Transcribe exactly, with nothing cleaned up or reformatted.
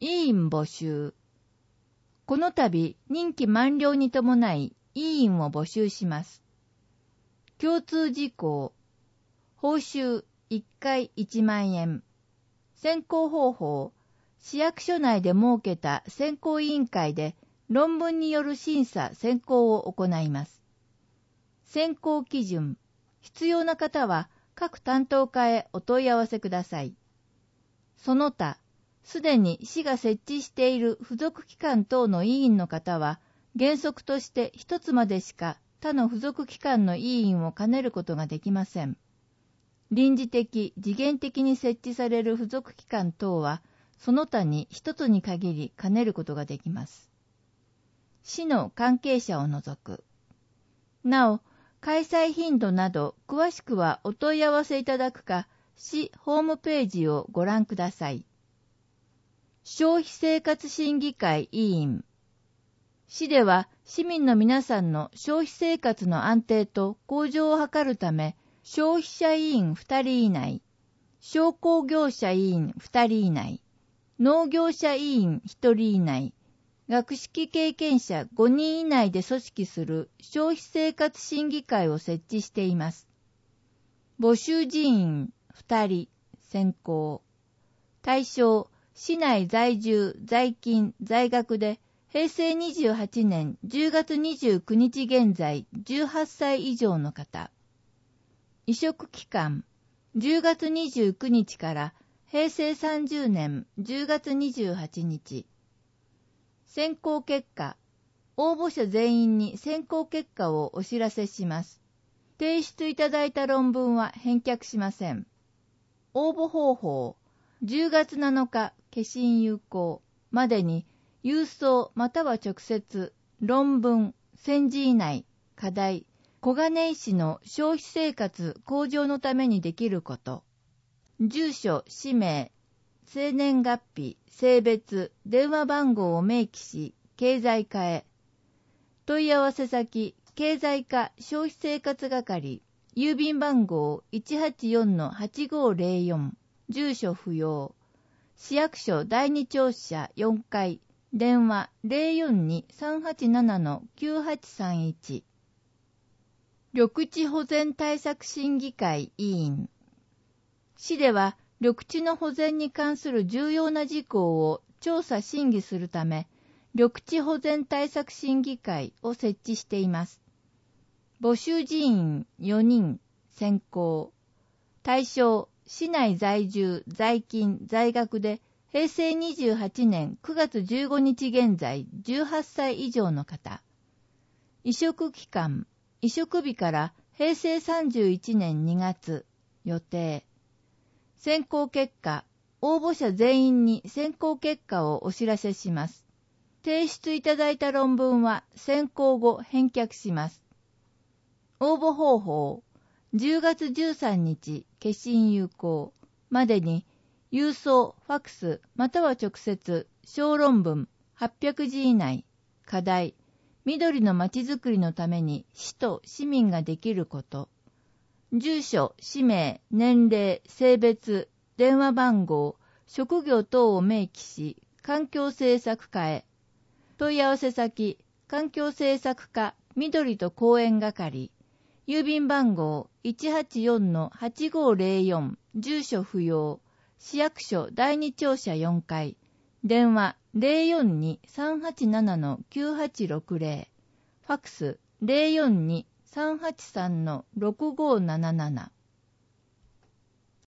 委員募集。この度、任期満了に伴い、委員を募集します。共通事項。報酬いっかいいちまんえん。選考方法。市役所内で設けた選考委員会で論文による審査選考を行います。選考基準。必要な方は各担当課へお問い合わせください。その他、すでに市が設置している付属機関等の委員の方は、原則として一つまでしか他の付属機関の委員を兼ねることができません。臨時的、時限的に設置される付属機関等は、その他に一つに限り兼ねることができます。市の関係者を除く。なお、開催頻度など詳しくはお問い合わせいただくか、市ホームページをご覧ください。消費生活審議会委員。市では市民の皆さんの消費生活の安定と向上を図るため、消費者委員ふたり以内、商工業者委員ふたり以内、農業者委員ひとり以内、学識経験者ごにん以内で組織する消費生活審議会を設置しています。募集人員ふたり、選考。対象、市内在住、在勤、在学で、へいせいにじゅうはちねんじゅうがつにじゅうくにち現在じゅうはっさい以上の方。委嘱期間、じゅうがつにじゅうくにちからへいせいさんじゅうねんじゅうがつにじゅうはちにち。選考結果、応募者全員に選考結果をお知らせします。提出いただいた論文は返却しません。応募方法、じゅうがつなのか消印有効までに郵送または直接、論文、選示以内、課題、小金井市の消費生活向上のためにできること、住所、氏名、生年月日、性別、電話番号を明記し、経済課へ。問い合わせ先、経済課消費生活係、郵便番号 いちはちよんのはちごーぜろよん、住所不要。市役所だいに庁舎よんかい、電話 ゼロよんにさんはちななのきゅうはちさんいち。緑地保全対策審議会委員。市では、緑地の保全に関する重要な事項を調査審議するため、緑地保全対策審議会を設置しています。募集人員よにん、選考。対象、市内在住、在勤、在学で、へいせいにじゅうはちねんくがつじゅうごにち現在じゅうはっさい以上の方。委嘱期間、委嘱日からへいせいさんじゅういちねんにがつ、予定。選考結果、応募者全員に選考結果をお知らせします。提出いただいた論文は選考後返却します。応募方法、じゅうがつじゅうさんにち消印有効までに郵送、ファクスまたは直接小論文はっぴゃくじ以内、課題、緑のまちづくりのために市と市民ができること、住所、氏名、年齢、性別、電話番号、職業等を明記し、環境政策課へ。問い合わせ先、環境政策課、緑と公園係。郵便番号 いちはちよんのはちごーぜろよん、住所不要。市役所だいに庁舎よんかい。電話 ゼロよんにさんはちななのきゅうはちろくぜろ。ファクス ゼロよんにさんはちさんのろくごーなななな。